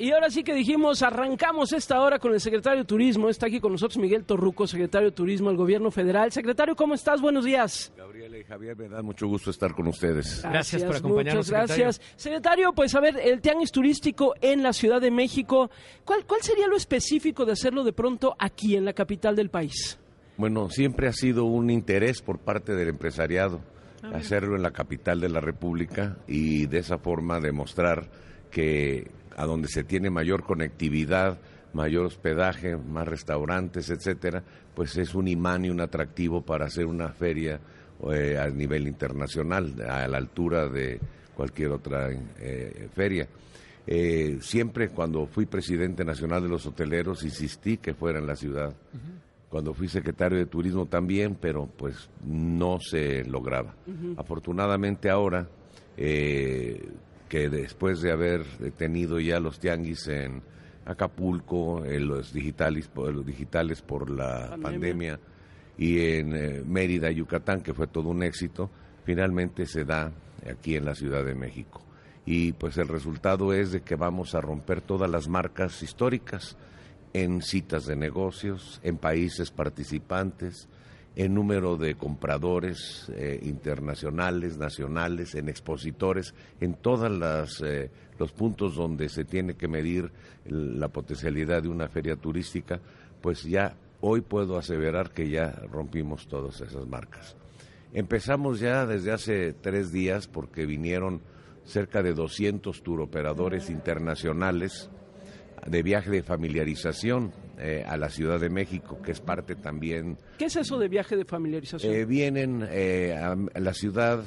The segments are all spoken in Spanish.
Y ahora sí que dijimos, arrancamos esta hora con el secretario de Turismo. Está aquí con nosotros Miguel Torruco, secretario de Turismo del Gobierno Federal. Secretario, ¿cómo estás? Buenos días. Gabriela y Javier, me da mucho gusto estar con ustedes. Gracias por acompañarnos, muchas gracias. Secretario, pues a ver, el tianguis turístico en la Ciudad de México, ¿cuál sería lo específico de hacerlo de pronto aquí en la capital del país? Bueno, siempre ha sido un interés por parte del empresariado hacerlo en la capital de la República y de esa forma demostrar que a donde se tiene mayor conectividad, mayor hospedaje, más restaurantes, etcétera, pues es un imán y un atractivo para hacer una feria a nivel internacional, a la altura de cualquier otra feria. Siempre cuando fui presidente nacional de los hoteleros insistí que fuera en la ciudad. Cuando fui secretario de Turismo también, pero pues no se lograba. Afortunadamente ahora, que después de haber tenido ya los tianguis en Acapulco, los digitales por la pandemia y en Mérida, Yucatán, que fue todo un éxito, finalmente se da aquí en la Ciudad de México. Y pues el resultado es de que vamos a romper todas las marcas históricas en citas de negocios, en países participantes, en número de compradores internacionales, nacionales, en expositores, en todos los puntos donde se tiene que medir la potencialidad de una feria turística, pues ya hoy puedo aseverar que ya rompimos todas esas marcas. Empezamos ya desde hace 3 días porque vinieron cerca de 200 turoperadores internacionales de viaje de familiarización a la Ciudad de México, que es parte también... ¿Qué es eso de viaje de familiarización? Vienen a la ciudad,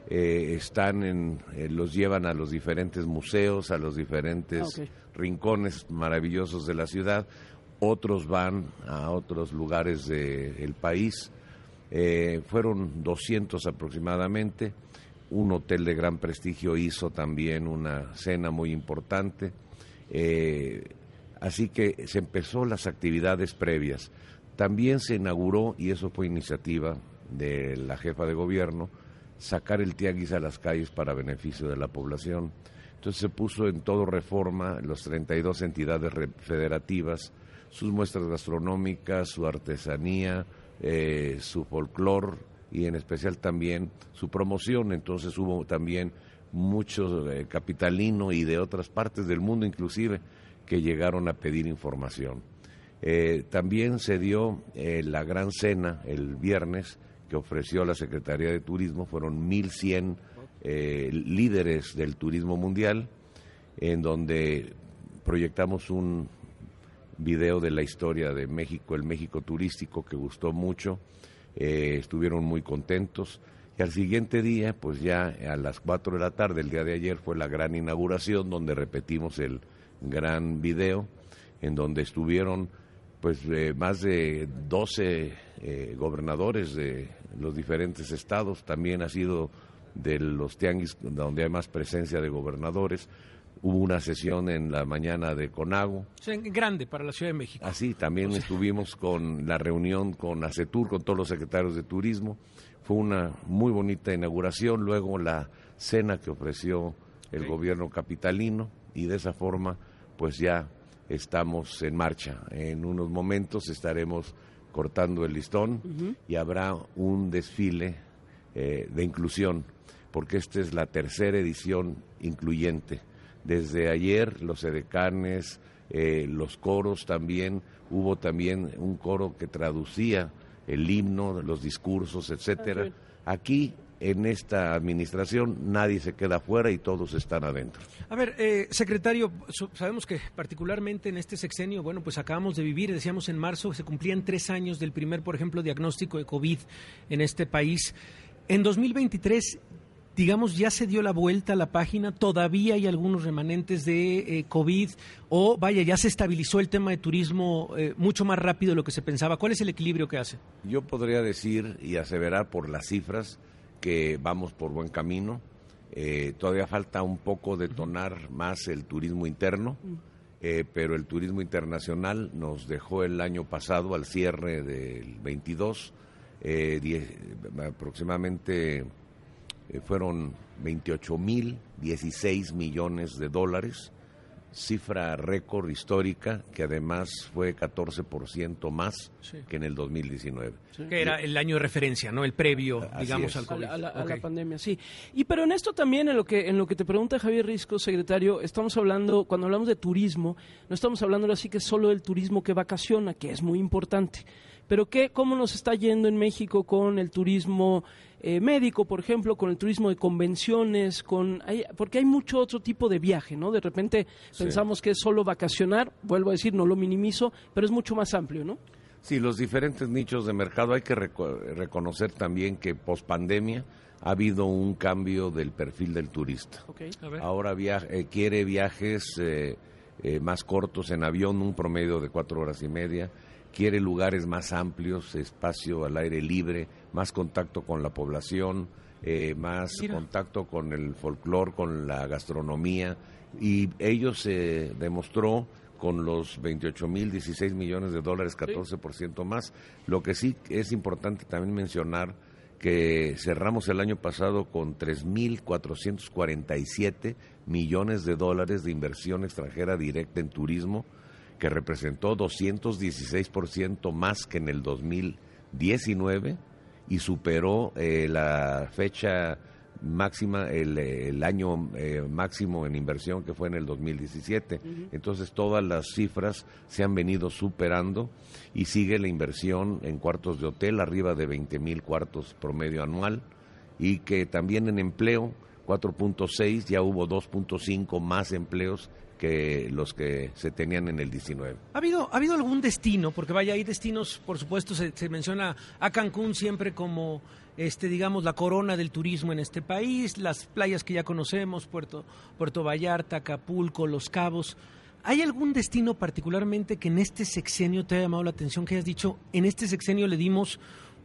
los llevan a los diferentes museos, a los diferentes rincones maravillosos de la ciudad, otros van a otros lugares del país, fueron 200 aproximadamente, un hotel de gran prestigio hizo también una cena muy importante. Así que se empezó las actividades previas. También se inauguró, y eso fue iniciativa de la jefa de gobierno, sacar el tianguis a las calles para beneficio de la población. Entonces se puso en todo Reforma, las 32 entidades federativas, sus muestras gastronómicas, su artesanía, su folclor y en especial también su promoción. Entonces hubo también muchos capitalino y de otras partes del mundo inclusive que llegaron a pedir información. También se dio la gran cena el viernes que ofreció la Secretaría de Turismo, fueron 1,100 líderes del turismo mundial, en donde proyectamos un video de la historia de México, el México turístico, que gustó mucho, estuvieron muy contentos. Y al siguiente día, pues ya a las 4 de la tarde, el día de ayer, fue la gran inauguración, donde repetimos el gran video, en donde estuvieron pues más de 12 gobernadores de los diferentes estados. También ha sido de los tianguis donde hay más presencia de gobernadores. Hubo una sesión en la mañana de CONAGO. O sea, grande para la Ciudad de México. Así, también estuvimos con la reunión con ASETUR, con todos los secretarios de turismo. Fue una muy bonita inauguración, luego la cena que ofreció el gobierno capitalino y de esa forma pues ya estamos en marcha. En unos momentos estaremos cortando el listón y habrá un desfile de inclusión, porque esta es la 3ª edición incluyente. Desde ayer los edecanes, los coros también, hubo también un coro que traducía el himno, los discursos, etcétera. Aquí, en esta administración, nadie se queda afuera y todos están adentro. A ver, secretario, sabemos que particularmente en este sexenio, bueno, pues acabamos de vivir, decíamos en marzo, se cumplían 3 años del primer, por ejemplo, diagnóstico de COVID en este país. En 2023, digamos, ya se dio la vuelta a la página, todavía hay algunos remanentes de COVID, o vaya, ya se estabilizó el tema de turismo mucho más rápido de lo que se pensaba. ¿Cuál es el equilibrio que hace? Yo podría decir y aseverar por las cifras que vamos por buen camino. Todavía falta un poco detonar más el turismo interno, pero el turismo internacional nos dejó el año pasado, al cierre del 22, aproximadamente fueron 28,016 millones de dólares. cifra récord histórica, que además fue 14% más que en el 2019. Sí. Que era el año de referencia, ¿no? El previo, digamos, al COVID. A la pandemia, sí. Pero en esto también, en lo que te pregunta Javier Risco, secretario, estamos hablando, cuando hablamos de turismo, no estamos hablando así que solo del turismo que vacaciona, que es muy importante. Pero ¿cómo nos está yendo en México con el turismo médico, por ejemplo, con el turismo de convenciones, porque hay mucho otro tipo de viaje, ¿no? De repente pensamos que es solo vacacionar, vuelvo a decir, no lo minimizo, pero es mucho más amplio, ¿no? Sí, los diferentes nichos de mercado. Hay que reconocer también que pospandemia ha habido un cambio del perfil del turista. Okay. Ahora quiere viajes más cortos en avión, un promedio de 4 horas y media. Quiere lugares más amplios, espacio al aire libre, más contacto con la población, más contacto con el folclore, con la gastronomía. Y ellos se demostró con los 28,016 millones de dólares, 14% más. Lo que sí es importante también mencionar que cerramos el año pasado con 3,447 millones de dólares de inversión extranjera directa en turismo, que representó 216% más que en el 2019 y superó la fecha máxima, el año máximo en inversión, que fue en el 2017. Entonces todas las cifras se han venido superando y sigue la inversión en cuartos de hotel arriba de 20,000 cuartos promedio anual, y que también en empleo 4.6, ya hubo 2.5 más empleos que los que se tenían en el 19. ¿Ha habido algún destino? Porque vaya, hay destinos, por supuesto, se menciona a Cancún siempre como, digamos, la corona del turismo en este país, las playas que ya conocemos, Puerto Vallarta, Acapulco, Los Cabos. ¿Hay algún destino particularmente que en este sexenio te haya llamado la atención, que hayas dicho, en este sexenio le dimos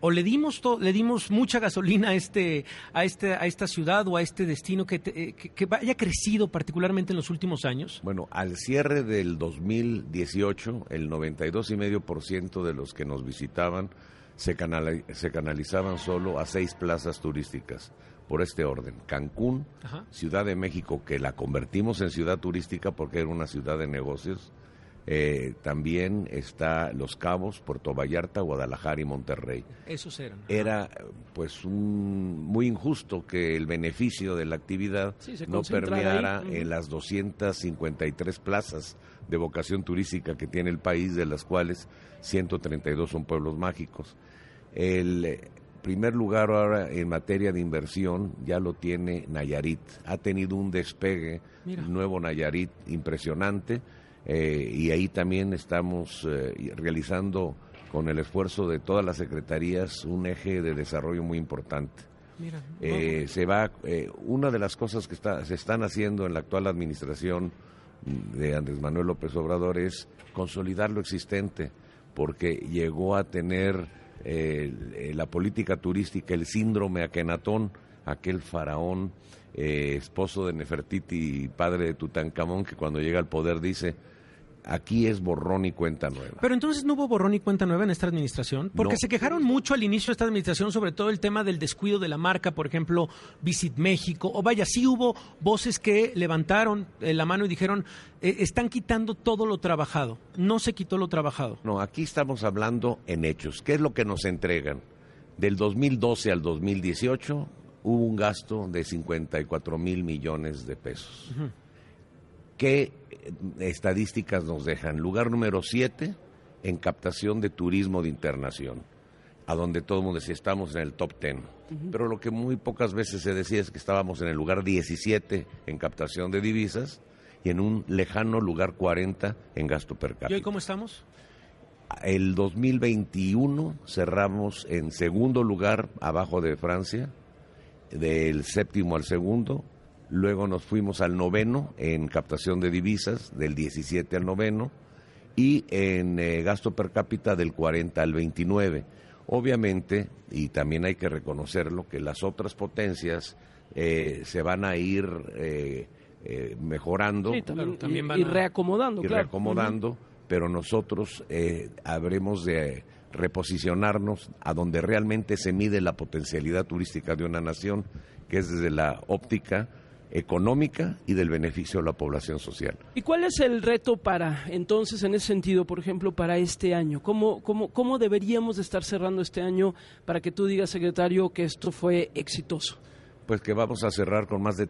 mucha gasolina a esta ciudad o a este destino que haya crecido particularmente en los últimos años? Bueno, al cierre del 2018, el 92,5% de los que nos visitaban se canalizaban solo a 6 plazas turísticas, por este orden: Cancún, Ciudad de México, que la convertimos en ciudad turística porque era una ciudad de negocios. También está Los Cabos, Puerto Vallarta, Guadalajara y Monterrey. Esos eran. Era pues muy injusto que el beneficio de la actividad no permeara en las 253 plazas de vocación turística que tiene el país, de las cuales 132 son pueblos mágicos. El primer lugar ahora en materia de inversión ya lo tiene Nayarit. Ha tenido un despegue, nuevo Nayarit, impresionante. Y ahí también estamos realizando, con el esfuerzo de todas las secretarías, un eje de desarrollo muy importante. Una de las cosas que se están haciendo en la actual administración de Andrés Manuel López Obrador es consolidar lo existente, porque llegó a tener la política turística el síndrome Akenatón, aquel faraón, esposo de Nefertiti y padre de Tutankamón, que cuando llega al poder dice: aquí es borrón y cuenta nueva. Pero entonces no hubo borrón y cuenta nueva en esta administración, porque se quejaron mucho al inicio de esta administración sobre todo el tema del descuido de la marca, por ejemplo, Visit México, o vaya, sí hubo voces que levantaron la mano y dijeron, están quitando todo lo trabajado. No se quitó lo trabajado. No, aquí estamos hablando en hechos. ¿Qué es lo que nos entregan? Del 2012 al 2018 hubo un gasto de 54,000 millones de pesos. ¿Qué estadísticas nos dejan? Lugar número 7 en captación de turismo de internación, a donde todo el mundo decía estamos en el top 10. Pero lo que muy pocas veces se decía es que estábamos en el lugar 17 en captación de divisas y en un lejano lugar 40 en gasto per cápita. ¿Y hoy cómo estamos? El 2021 cerramos en segundo lugar, abajo de Francia, del 7º al 2º. Luego nos fuimos al 9º en captación de divisas, del 17 al 9º, y en gasto per cápita del 40 al 29. Obviamente, y también hay que reconocerlo, que las otras potencias se van a ir mejorando, también y reacomodando. Reacomodando, pero nosotros habremos de reposicionarnos a donde realmente se mide la potencialidad turística de una nación, que es desde la óptica económica y del beneficio a la población social. ¿Y cuál es el reto para, entonces, en ese sentido, por ejemplo, para este año? ¿Cómo deberíamos de estar cerrando este año para que tú digas, secretario, que esto fue exitoso? Pues que vamos a cerrar con más de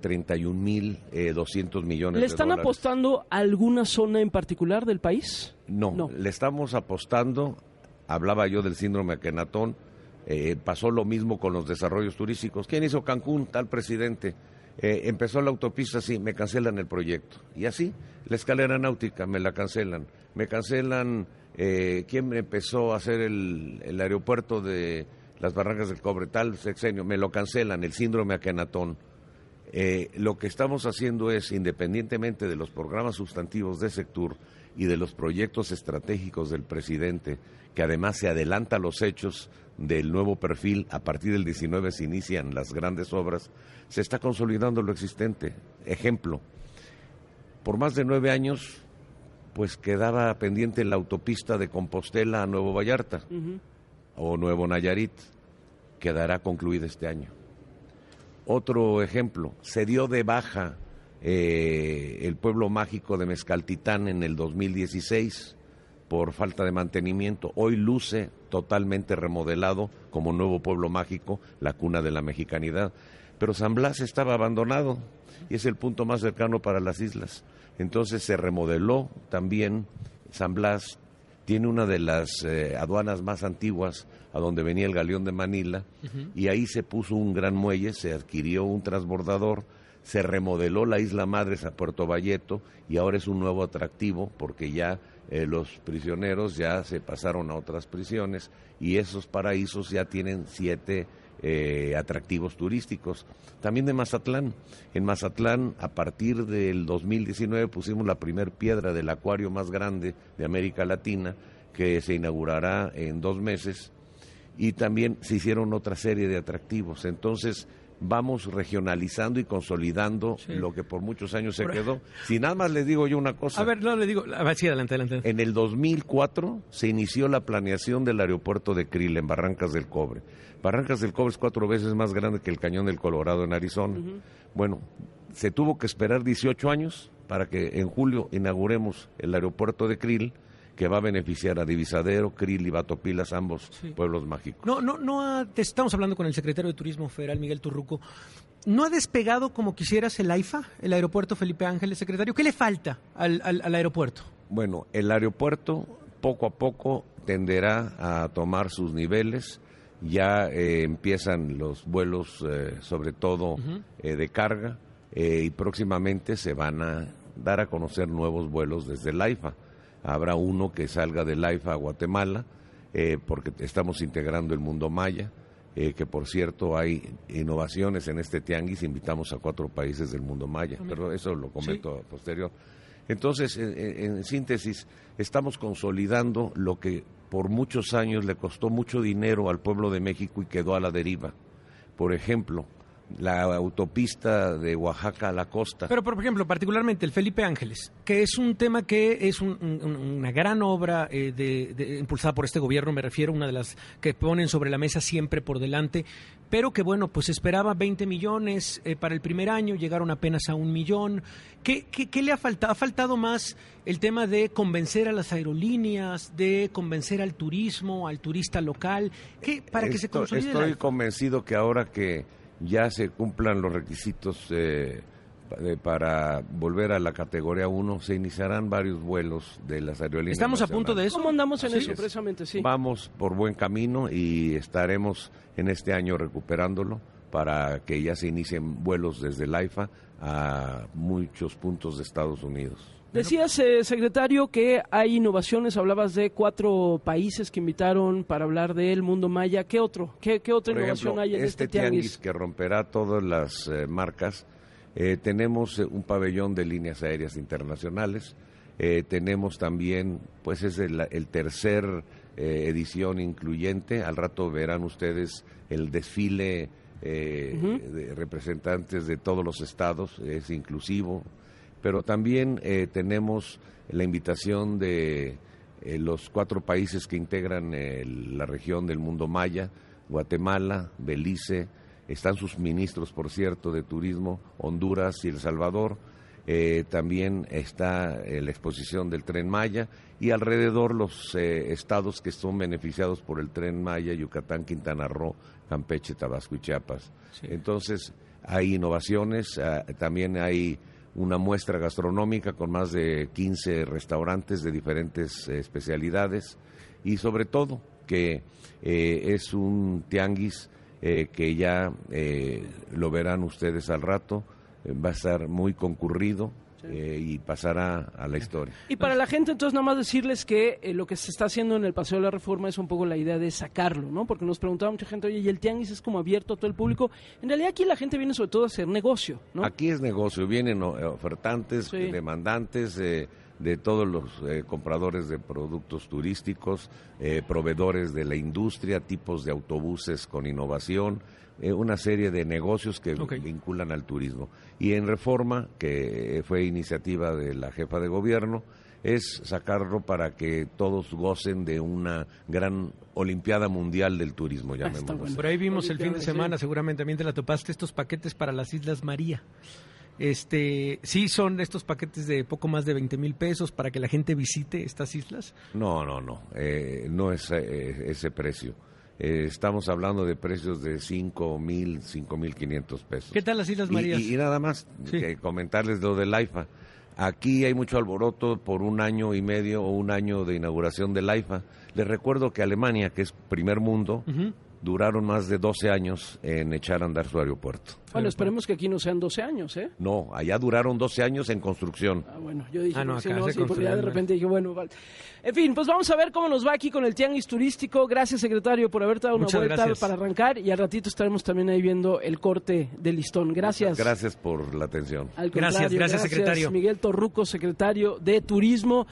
31,200 millones ¿Le de están dólares. apostando a alguna zona en particular del país? No, le estamos apostando, hablaba yo del síndrome Akenatón, pasó lo mismo con los desarrollos turísticos. ¿Quién hizo Cancún? Tal presidente. Empezó la autopista, sí, me cancelan el proyecto. Y así, la escalera náutica, me la cancelan. Me cancelan, ¿quién empezó a hacer el aeropuerto de las Barrancas del Cobre? Tal sexenio, me lo cancelan, el síndrome Akenatón. Lo que estamos haciendo es, independientemente de los programas sustantivos de Sectur y de los proyectos estratégicos del presidente, que además se adelanta a los hechos del nuevo perfil, a partir del 19 se inician las grandes obras, se está consolidando lo existente. Ejemplo, por más de 9 años, pues quedaba pendiente la autopista de Compostela a Nuevo Vallarta, o Nuevo Nayarit, quedará concluida este año. Otro ejemplo, se dio de baja el pueblo mágico de Mezcaltitán en el 2016 por falta de mantenimiento. Hoy luce totalmente remodelado como nuevo pueblo mágico, la cuna de la mexicanidad. Pero San Blas estaba abandonado y es el punto más cercano para las islas. Entonces se remodeló también San Blas. Tiene una de las aduanas más antiguas a donde venía el galeón de Manila, y ahí se puso un gran muelle, se adquirió un transbordador, se remodeló la isla Madres a Puerto Valleto y ahora es un nuevo atractivo porque ya los prisioneros ya se pasaron a otras prisiones y esos paraísos ya tienen 7 atractivos turísticos. También de Mazatlán. En Mazatlán, a partir del 2019, pusimos la primer piedra del acuario más grande de América Latina, que se inaugurará en 2 meses, y también se hicieron otra serie de atractivos. Entonces, vamos regionalizando y consolidando lo que por muchos años se quedó. Si nada más les digo yo una cosa. A ver, no le digo. A ver, sí, adelante. En el 2004 se inició la planeación del aeropuerto de Krill en Barrancas del Cobre. Barrancas del Cobre es 4 veces más grande que el Cañón del Colorado en Arizona. Bueno, se tuvo que esperar 18 años para que en julio inauguremos el aeropuerto de Krill, que va a beneficiar a Divisadero, Krill y Batopilas, ambos pueblos mágicos. Estamos hablando con el secretario de Turismo Federal, Miguel Torruco. ¿No ha despegado como quisieras el AIFA, el aeropuerto Felipe Ángeles, secretario? ¿Qué le falta al aeropuerto? Bueno, el aeropuerto poco a poco tenderá a tomar sus niveles. Ya empiezan los vuelos, sobre todo de carga, y próximamente se van a dar a conocer nuevos vuelos desde el AIFA. Habrá uno que salga del AIFA a Guatemala, porque estamos integrando el mundo maya, que por cierto hay innovaciones en este tianguis, invitamos a 4 países del mundo maya, pero eso lo comento a posterior. Entonces, en síntesis, estamos consolidando lo que por muchos años le costó mucho dinero al pueblo de México y quedó a la deriva. Por ejemplo, la autopista de Oaxaca a la costa. Pero, por ejemplo, particularmente el Felipe Ángeles, que es un tema que es una gran obra impulsada por este gobierno, me refiero, una de las que ponen sobre la mesa siempre por delante, pero que, bueno, pues esperaba 20 millones para el primer año, llegaron apenas a 1 millón. ¿Qué le ha faltado? ¿Ha faltado más el tema de convencer a las aerolíneas, de convencer al turismo, al turista local, para que se consolide? Estoy convencido que ahora que ya se cumplan los requisitos para volver a la categoría 1, se iniciarán varios vuelos de las aerolíneas. ¿Estamos a punto de eso? ¿Cómo andamos en eso, precisamente? Sí. Vamos por buen camino y estaremos en este año recuperándolo para que ya se inicien vuelos desde el AIFA a muchos puntos de Estados Unidos. Decías, secretario, que hay innovaciones, hablabas de 4 países que invitaron para hablar del mundo maya. ¿Qué otro? ¿Qué otra innovación hay en este tianguis? Que romperá todas las marcas. Tenemos un pabellón de líneas aéreas internacionales. Tenemos también, pues es el tercer edición incluyente. Al rato verán ustedes el desfile de representantes de todos los estados, es inclusivo. Pero también tenemos la invitación de los 4 países que integran la región del mundo maya: Guatemala, Belice, están sus ministros, por cierto, de turismo, Honduras y El Salvador. También está la exposición del Tren Maya y alrededor los estados que son beneficiados por el Tren Maya: Yucatán, Quintana Roo, Campeche, Tabasco y Chiapas. Sí. Entonces hay innovaciones, también hay una muestra gastronómica con más de 15 restaurantes de diferentes especialidades, y sobre todo que es un tianguis que ya lo verán ustedes al rato. Va a estar muy concurrido, sí, y pasará a la historia. Y para la gente, entonces, nada más decirles que lo que se está haciendo en el Paseo de la Reforma es un poco la idea de sacarlo, ¿no? Porque nos preguntaba mucha gente, oye, ¿y el tianguis es como abierto a todo el público? En realidad aquí la gente viene sobre todo a hacer negocio, ¿no? Aquí es negocio, vienen ofertantes, sí, demandantes, de todos los compradores de productos turísticos, proveedores de la industria, tipos de autobuses con innovación, una serie de negocios que vinculan al turismo. Y en Reforma, que fue iniciativa de la jefa de gobierno, es sacarlo para que todos gocen de una gran Olimpiada Mundial del Turismo, llamémoslo. Bueno. Por ahí vimos el fin de semana, seguramente también te la topaste, estos paquetes para las Islas María. Sí son estos paquetes de poco más de 20,000 pesos para que la gente visite estas islas. No es ese precio. Estamos hablando de precios de 5,000, 5,500 pesos. ¿Qué tal las Islas Marías? Y nada más, sí, comentarles lo del AIFA. Aquí hay mucho alboroto por 1 año y medio o 1 año de inauguración del AIFA. Les recuerdo que Alemania, que es primer mundo, duraron más de 12 años en echar a andar su aeropuerto. Bueno, esperemos que aquí no sean 12 años, ¿eh? No, allá duraron 12 años en construcción. Bueno, yo dije, porque ya de repente dije, bueno, vale. En fin, pues vamos a ver cómo nos va aquí con el tianguis turístico. Gracias, secretario, por haber dado una vuelta para arrancar, y al ratito estaremos también ahí viendo el corte del listón. Gracias. Gracias por la atención. Gracias, secretario. Miguel Torruco, secretario de Turismo.